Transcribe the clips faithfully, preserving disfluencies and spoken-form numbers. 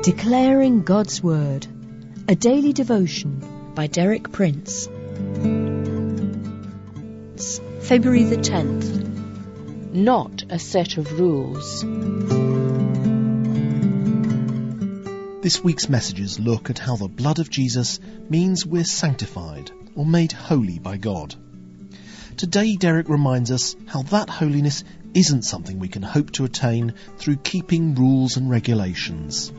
Declaring God's Word, a daily devotion by Derek Prince. It's February the tenth. Not a set of rules. This week's messages look at how the blood of Jesus means we're sanctified or made holy by God. Today, Derek reminds us how that holiness isn't something we can hope to attain through keeping rules and regulations.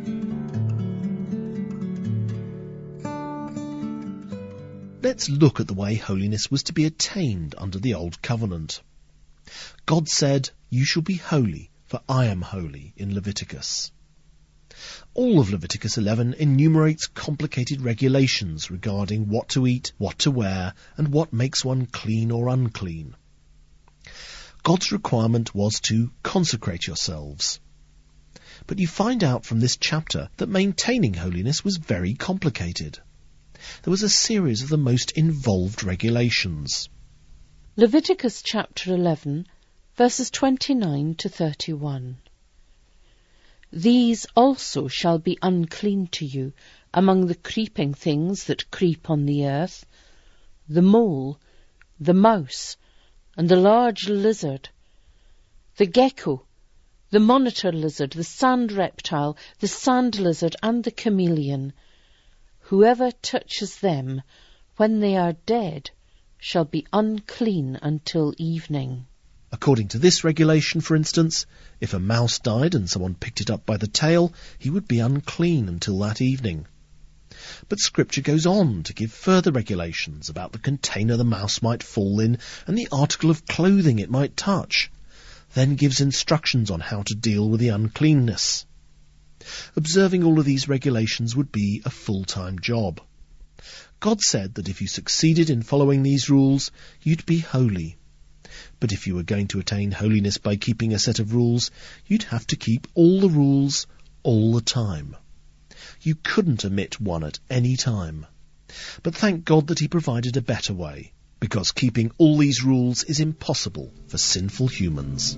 Let's look at the way holiness was to be attained under the Old Covenant. God said, "You shall be holy, for I am holy," in Leviticus. All of Leviticus eleven enumerates complicated regulations regarding what to eat, what to wear, and what makes one clean or unclean. God's requirement was to consecrate yourselves. But you find out from this chapter that maintaining holiness was very complicated. There was a series of the most involved regulations. Leviticus chapter eleven, verses twenty-nine to thirty-one. These also shall be unclean to you among the creeping things that creep on the earth, the mole, the mouse, and the large lizard, the gecko, the monitor lizard, the sand reptile, the sand lizard, and the chameleon. Whoever touches them when they are dead shall be unclean until evening. According to this regulation, for instance, if a mouse died and someone picked it up by the tail, he would be unclean until that evening. But Scripture goes on to give further regulations about the container the mouse might fall in and the article of clothing it might touch, then gives instructions on how to deal with the uncleanness. Observing all of these regulations would be a full-time job. God said that if you succeeded in following these rules, you'd be holy. But if you were going to attain holiness by keeping a set of rules, you'd have to keep all the rules all the time. You couldn't omit one at any time. But thank God that He provided a better way, because keeping all these rules is impossible for sinful humans.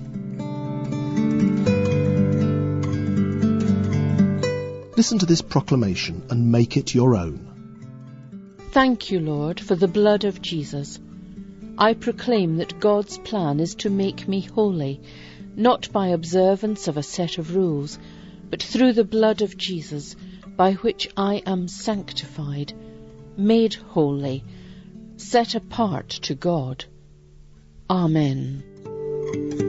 Listen to this proclamation and make it your own. Thank you, Lord, for the blood of Jesus. I proclaim that God's plan is to make me holy, not by observance of a set of rules, but through the blood of Jesus, by which I am sanctified, made holy, set apart to God. Amen.